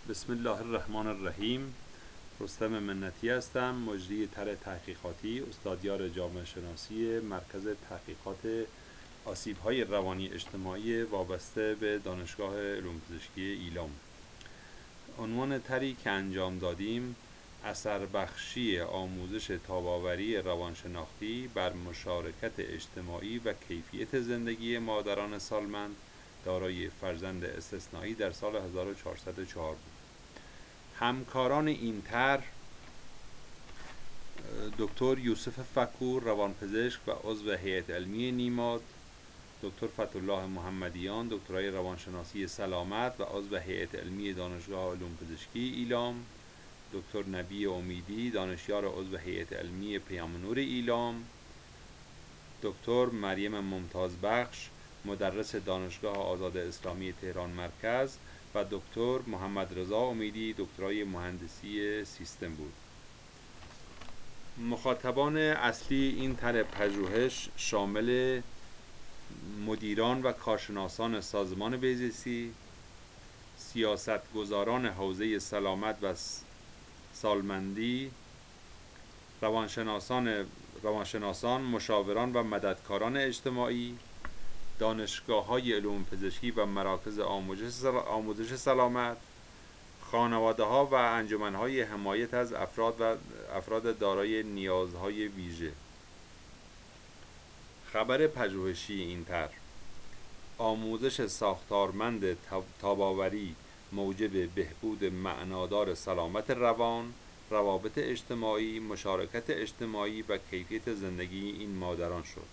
بسم الله الرحمن الرحیم. رستم منتی هستم، مجری طرح تحقیقاتی، استادیار جامعه شناسی مرکز تحقیقات آسیب‌های روانی اجتماعی وابسته به دانشگاه علوم پزشکی ایلام. عنوان طرحی که انجام دادیم اثر بخشی آموزش تاب‌آوری روانشناختی بر مشارکت اجتماعی و کیفیت زندگی مادران سالمند دارای فرزند استثنایی در سال 1404 بود. همکاران این طرح دکتر یوسف فکور روانپزشک و عضو هیئت علمی نیماد، دکتر فتح‌الله محمدیان دکترای روانشناسی سلامت و عضو هیئت علمی دانشگاه علوم پزشکی ایلام، دکتر نبی امیدی دانشیار عضو هیئت علمی پیام نور ایلام، دکتر مریم ممتازبخش مدرس دانشگاه آزاد اسلامی تهران مرکز و دکتر محمد رضا امیدی دکترای مهندسی سیستم بود. مخاطبان اصلی این طرح پژوهش شامل مدیران و کارشناسان سازمان بهزیستی، سیاستگزاران حوزه سلامت و سالمندی، روانشناسان، مشاوران و مددکاران اجتماعی، دانشگاه‌های علوم پزشکی و مراکز آموزش سلامت، خانواده‌ها و انجمن‌های حمایت از افراد دارای نیازهای ویژه. خبر پژوهشی این طرح: آموزش ساختارمند تاب‌آوری موجب بهبود معنادار سلامت روان، روابط اجتماعی، مشارکت اجتماعی و کیفیت زندگی این مادران شد.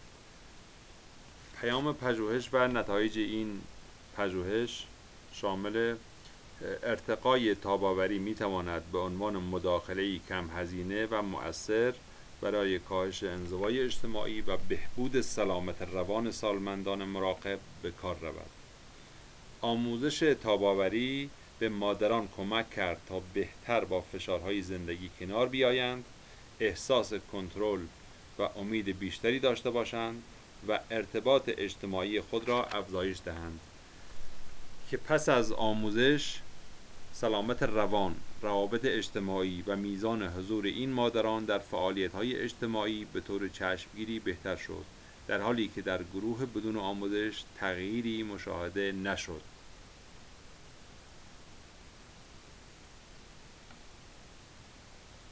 پیام پژوهش و نتایج این پژوهش شامل ارتقای تاب‌آوری می‌تواند به عنوان مداخله‌ای کم هزینه و مؤثر برای کاهش انزوای اجتماعی و بهبود سلامت روان سالمندان مراقب به کار رود. آموزش تاب‌آوری به مادران کمک کرد تا بهتر با فشارهای زندگی کنار بیایند، احساس کنترل و امید بیشتری داشته باشند و ارتباط اجتماعی خود را افزایش دهند که پس از آموزش سلامت روان، روابط اجتماعی و میزان حضور این مادران در فعالیت‌های اجتماعی به طور چشمگیری بهتر شد، در حالی که در گروه بدون آموزش تغییری مشاهده نشد.